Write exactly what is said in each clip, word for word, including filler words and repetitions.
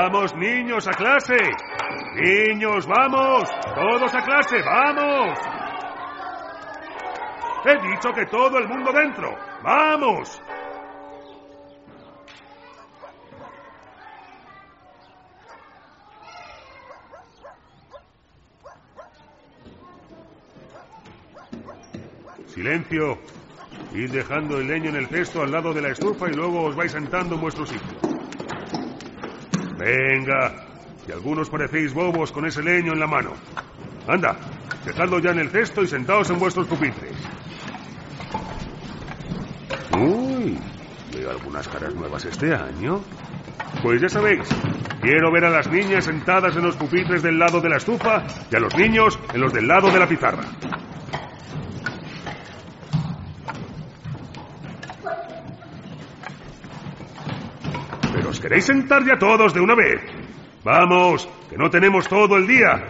¡Vamos, niños, a clase! ¡Niños, vamos! ¡Todos a clase, vamos! He dicho que todo el mundo dentro. ¡Vamos! Silencio. Id dejando el leño en el cesto al lado de la estufa y luego os vais sentando en vuestro sitio. Venga, que algunos parecéis bobos con ese leño en la mano. Anda, dejadlo ya en el cesto y sentaos en vuestros pupitres. Uy, veo algunas caras nuevas este año. Pues ya sabéis, quiero ver a las niñas sentadas en los pupitres del lado de la estufa y a los niños en los del lado de la pizarra. ¿Pero os queréis sentar ya todos de una vez? Vamos, que no tenemos todo el día.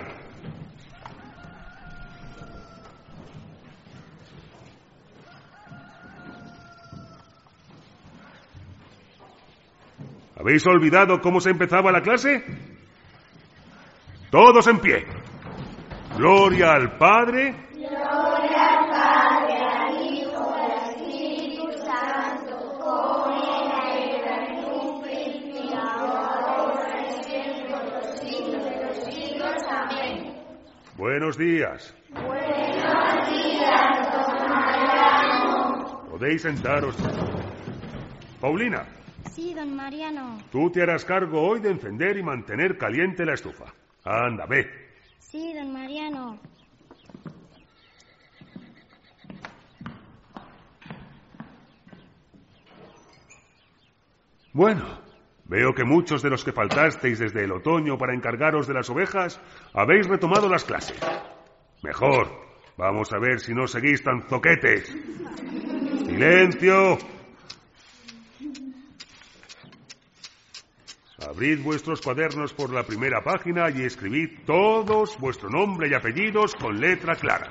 ¿Habéis olvidado cómo se empezaba la clase? Todos en pie. Gloria al Padre. Gloria al Padre, al Hijo, al Espíritu Santo, como era en un principio, ahora y siempre, por los siglos de los siglos. Amén. Buenos días. Buenos días, don Mariano. Podéis sentaros. Paulina. Sí, don Mariano. Tú te harás cargo hoy de encender y mantener caliente la estufa. Anda, ve. Sí, don Mariano. Bueno, veo que muchos de los que faltasteis desde el otoño para encargaros de las ovejas habéis retomado las clases. Mejor. Vamos a ver si no seguís tan zoquetes. ¡Silencio! Abrid vuestros cuadernos por la primera página y escribid todos vuestro nombre y apellidos con letra clara.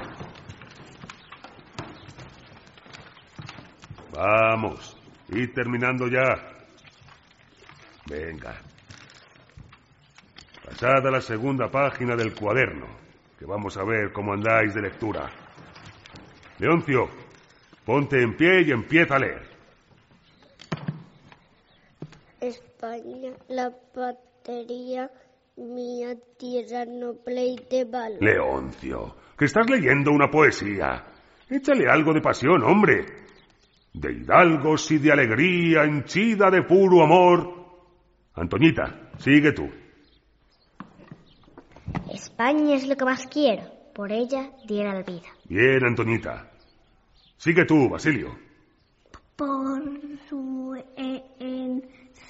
Vamos, id terminando ya. Venga. Pasad a la segunda página del cuaderno, que vamos a ver cómo andáis de lectura. Leoncio, ponte en pie y empieza a leer. España, la patria mía, tierra noble y de valor. Leoncio, que estás leyendo una poesía. Échale algo de pasión, hombre. De hidalgos y de alegría, henchida de puro amor. Antoñita, sigue tú. España es lo que más quiero, por ella diera la vida. Bien, Antoñita. Sigue tú, Basilio. Por su enseñanza.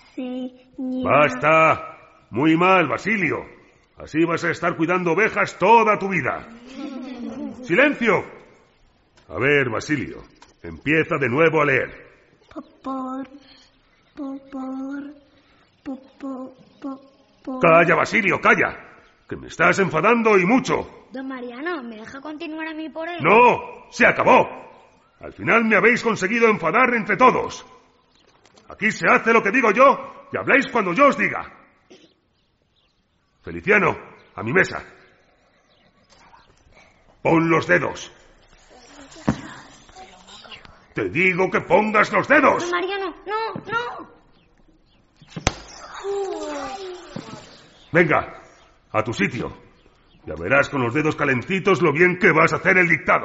¡Basta! Muy mal, Basilio. Así vas a estar cuidando ovejas toda tu vida. ¡Silencio! A ver, Basilio, empieza de nuevo a leer. Por, por, por, por, por, por, por. ¡Calla, Basilio, calla! Que me estás enfadando y mucho. Don Mariano, ¿me deja continuar a mí por él? ¡No! ¡Se acabó! Al final me habéis conseguido enfadar entre todos. Aquí se hace lo que digo yo y habláis cuando yo os diga. Feliciano, a mi mesa. Pon los dedos. Te digo que pongas los dedos. Don Mariano, no, no. Venga, a tu sitio. Ya verás con los dedos calentitos lo bien que vas a hacer el dictado.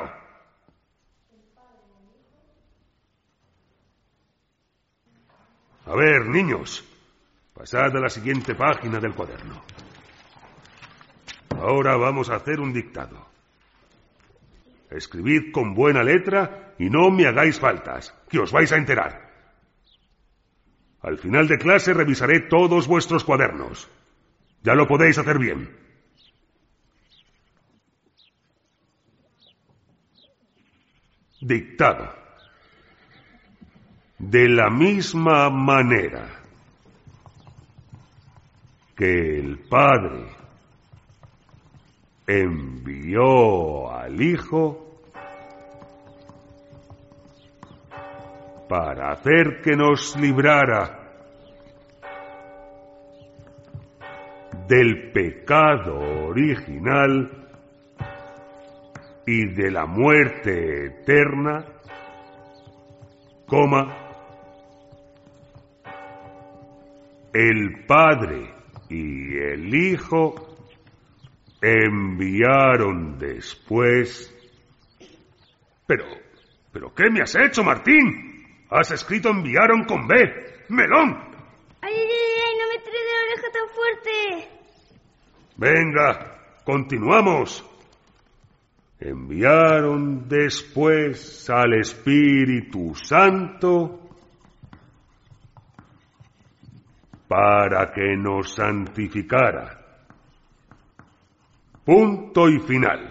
A ver, niños, pasad a la siguiente página del cuaderno. Ahora vamos a hacer un dictado. Escribid con buena letra y no me hagáis faltas, que os vais a enterar. Al final de clase revisaré todos vuestros cuadernos. Ya lo podéis hacer bien. Dictado. De la misma manera que el Padre envió al Hijo para hacer que nos librara del pecado original y de la muerte eterna, coma, el Padre y el Hijo enviaron después... Pero, ¿pero qué me has hecho, Martín? Has escrito enviaron con B. ¡Melón! ¡Ay, ay, ay! ¡No me tires de la oreja tan fuerte! Venga, continuamos. Enviaron después al Espíritu Santo para que nos santificara. Punto y final.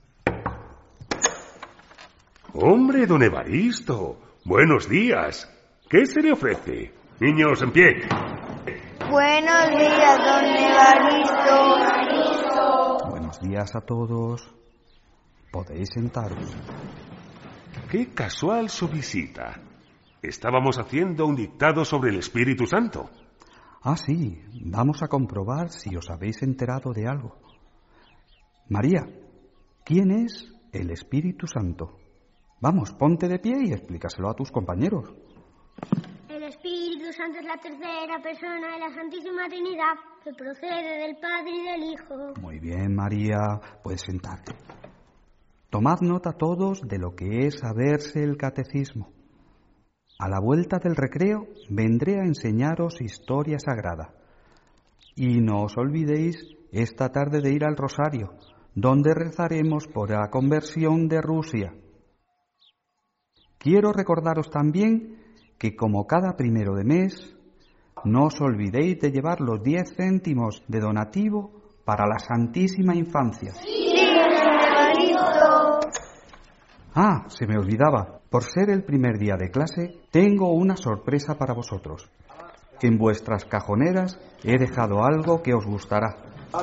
Hombre, don Evaristo, buenos días. ¿Qué se le ofrece? Niños, en pie. Buenos días, don Evaristo. Buenos días a todos. Podéis sentaros. Qué casual su visita. Estábamos haciendo un dictado sobre el Espíritu Santo. Ah, sí, vamos a comprobar si os habéis enterado de algo. María, ¿quién es el Espíritu Santo? Vamos, ponte de pie y explícaselo a tus compañeros. El Espíritu Santo es la tercera persona de la Santísima Trinidad, que procede del Padre y del Hijo. Muy bien, María, puedes sentarte. Tomad nota todos de lo que es saberse el catecismo. A la vuelta del recreo vendré a enseñaros historia sagrada. Y no os olvidéis esta tarde de ir al rosario, donde rezaremos por la conversión de Rusia. Quiero recordaros también que como cada primero de mes, no os olvidéis de llevar los diez céntimos de donativo para la Santísima Infancia. Sí, don Evaristo. Ah, se me olvidaba. Por ser el primer día de clase, tengo una sorpresa para vosotros. En vuestras cajoneras he dejado algo que os gustará.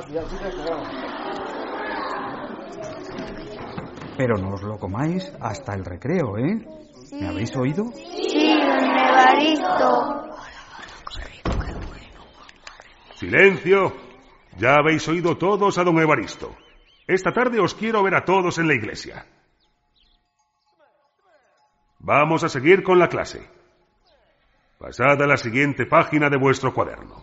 Pero no os lo comáis hasta el recreo, ¿eh? ¿Me habéis oído? Sí, don Evaristo. ¡Silencio! Ya habéis oído todos a don Evaristo. Esta tarde os quiero ver a todos en la iglesia. Vamos a seguir con la clase. Pasad a la siguiente página de vuestro cuaderno.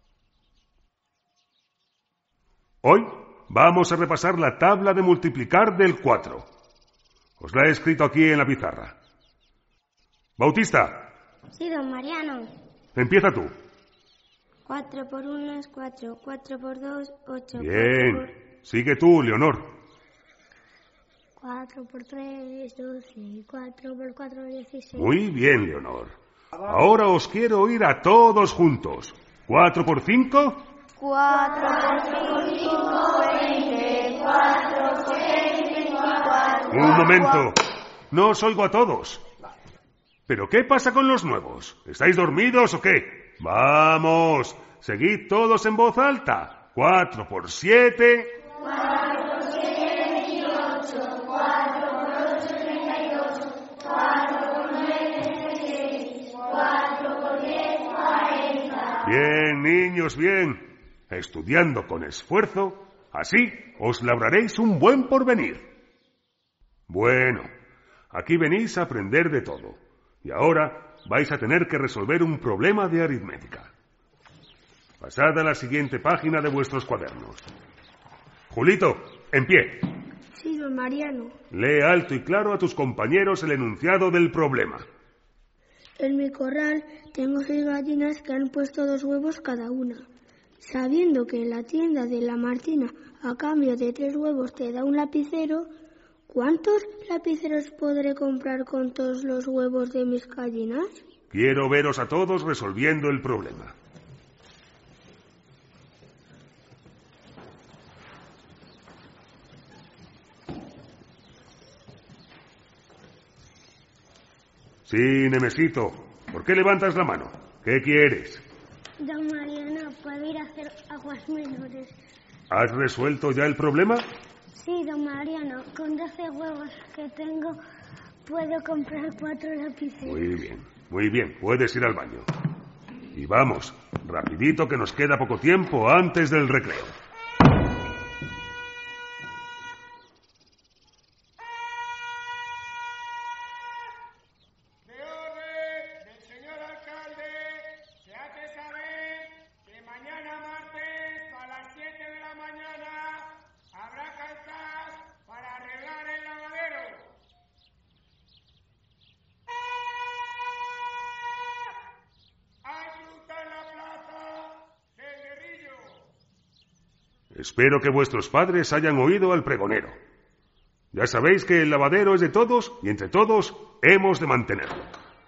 Hoy vamos a repasar la tabla de multiplicar del cuatro. Os la he escrito aquí en la pizarra. Bautista. Sí, don Mariano. Empieza tú. Cuatro por uno es cuatro, cuatro por dos, ocho. Bien. Sigue tú, Leonor. Cuatro por tres, doce, cuatro por cuatro, dieciséis. Muy bien, Leonor. Ahora os quiero oír a todos juntos. ¿Cuatro por cinco? Cuatro por cinco, veinte. Cuatro por seis, veinticuatro. Un momento. No os oigo a todos. ¿Pero qué pasa con los nuevos? ¿Estáis dormidos o qué? Vamos, seguid todos en voz alta. Cuatro por siete. Cuatro por siete, veintiocho. Cuatro por ocho, treinta y dos. Cuatro por nueve, treinta y seis. Cuatro por diez, cuarenta. Bien, niños, bien. Estudiando con esfuerzo, así os labraréis un buen porvenir. Bueno, aquí venís a aprender de todo. Y ahora vais a tener que resolver un problema de aritmética. Pasad a la siguiente página de vuestros cuadernos. Julito, en pie. Sí, don Mariano. Lee alto y claro a tus compañeros el enunciado del problema. En mi corral tengo seis gallinas que han puesto dos huevos cada una. Sabiendo que en la tienda de la Martina, a cambio de tres huevos, te da un lapicero, ¿cuántos lapiceros podré comprar con todos los huevos de mis gallinas? Quiero veros a todos resolviendo el problema. Sí, Nemesito. ¿Por qué levantas la mano? ¿Qué quieres? Don Mariano, ¿puedo ir a hacer aguas menores? ¿Has resuelto ya el problema? Sí, don Mariano, con doce huevos que tengo puedo comprar cuatro lapiceros. Muy bien, muy bien. Puedes ir al baño. Y vamos, rapidito que nos queda poco tiempo antes del recreo. De orden del señor alcalde, se hace saber que mañana martes a las siete de la mañana habrá calzas para arreglar el lavadero. Espero que vuestros padres hayan oído al pregonero. Ya sabéis que el lavadero es de todos y entre todos hemos de mantenerlo.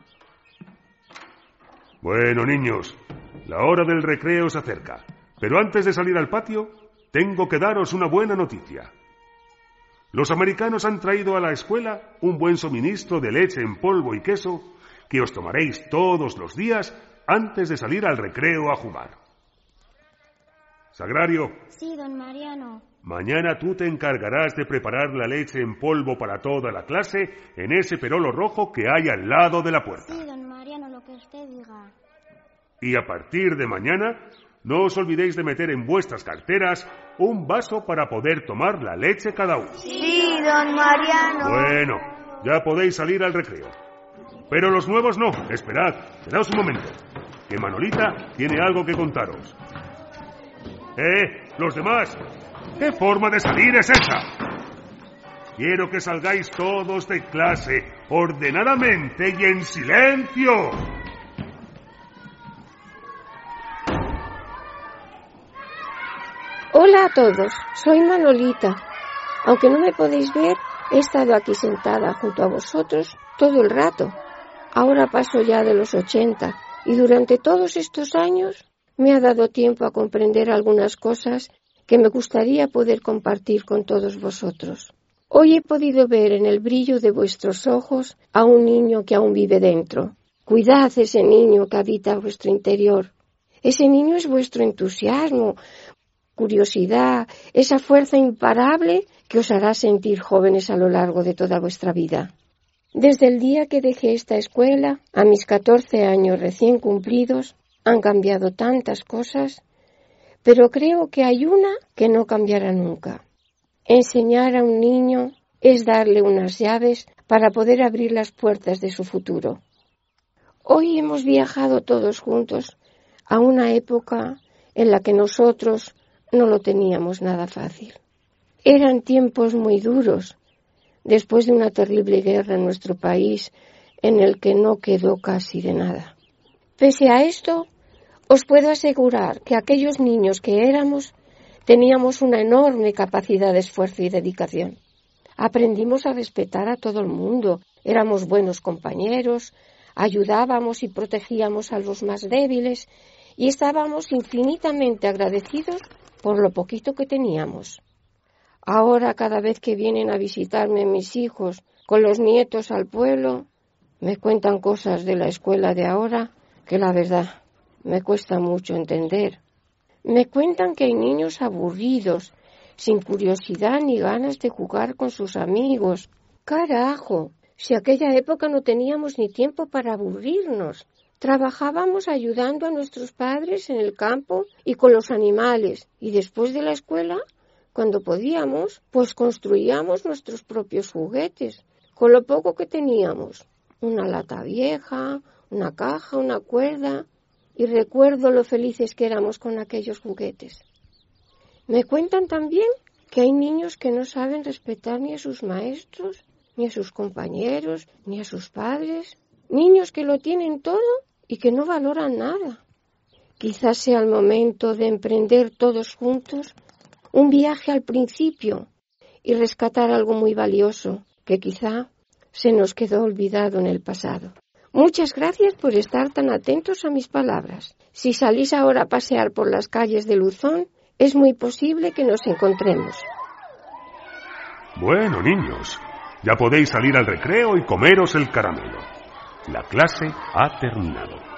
Bueno, niños, la hora del recreo se acerca, pero antes de salir al patio, tengo que daros una buena noticia. Los americanos han traído a la escuela un buen suministro de leche en polvo y queso que os tomaréis todos los días antes de salir al recreo a jugar. Sagrario. Sí, don Mariano. Mañana tú te encargarás de preparar la leche en polvo para toda la clase en ese perolo rojo que hay al lado de la puerta. Sí, don Mariano, lo que usted diga. Y a partir de mañana, no os olvidéis de meter en vuestras carteras un vaso para poder tomar la leche cada uno. Sí, don Mariano. Bueno, ya podéis salir al recreo. Pero los nuevos no. Esperad, esperaos un momento, que Manolita tiene algo que contaros. ¡Eh, los demás! ¿Qué forma de salir es esa? Quiero que salgáis todos de clase, ordenadamente y en silencio. Hola a todos, soy Manolita. Aunque no me podéis ver, he estado aquí sentada junto a vosotros todo el rato. Ahora paso ya de los ochenta y durante todos estos años me ha dado tiempo a comprender algunas cosas que me gustaría poder compartir con todos vosotros. Hoy he podido ver en el brillo de vuestros ojos a un niño que aún vive dentro. Cuidad ese niño que habita vuestro interior. Ese niño es vuestro entusiasmo, curiosidad, esa fuerza imparable que os hará sentir jóvenes a lo largo de toda vuestra vida. Desde el día que dejé esta escuela, a mis catorce años recién cumplidos, han cambiado tantas cosas, pero creo que hay una que no cambiará nunca. Enseñar a un niño es darle unas llaves para poder abrir las puertas de su futuro. Hoy hemos viajado todos juntos a una época en la que nosotros no lo teníamos nada fácil. Eran tiempos muy duros, después de una terrible guerra en nuestro país en el que no quedó casi de nada. Pese a esto, os puedo asegurar que aquellos niños que éramos teníamos una enorme capacidad de esfuerzo y dedicación. Aprendimos a respetar a todo el mundo, éramos buenos compañeros, ayudábamos y protegíamos a los más débiles y estábamos infinitamente agradecidos por lo poquito que teníamos. Ahora, cada vez que vienen a visitarme mis hijos con los nietos al pueblo, me cuentan cosas de la escuela de ahora que la verdad me cuesta mucho entender. Me cuentan que hay niños aburridos, sin curiosidad ni ganas de jugar con sus amigos. ¡Carajo! Si aquella época no teníamos ni tiempo para aburrirnos. Trabajábamos ayudando a nuestros padres en el campo y con los animales, y después de la escuela, cuando podíamos, pues construíamos nuestros propios juguetes, con lo poco que teníamos. Una lata vieja, una caja, una cuerda, y recuerdo lo felices que éramos con aquellos juguetes. Me cuentan también que hay niños que no saben respetar ni a sus maestros, ni a sus compañeros, ni a sus padres. Niños que lo tienen todo y que no valoran nada. Quizás sea el momento de emprender todos juntos un viaje al principio y rescatar algo muy valioso que quizá se nos quedó olvidado en el pasado. Muchas gracias por estar tan atentos a mis palabras. Si salís ahora a pasear por las calles de Luzón, es muy posible que nos encontremos. Bueno, niños, ya podéis salir al recreo y comeros el caramelo. La clase ha terminado.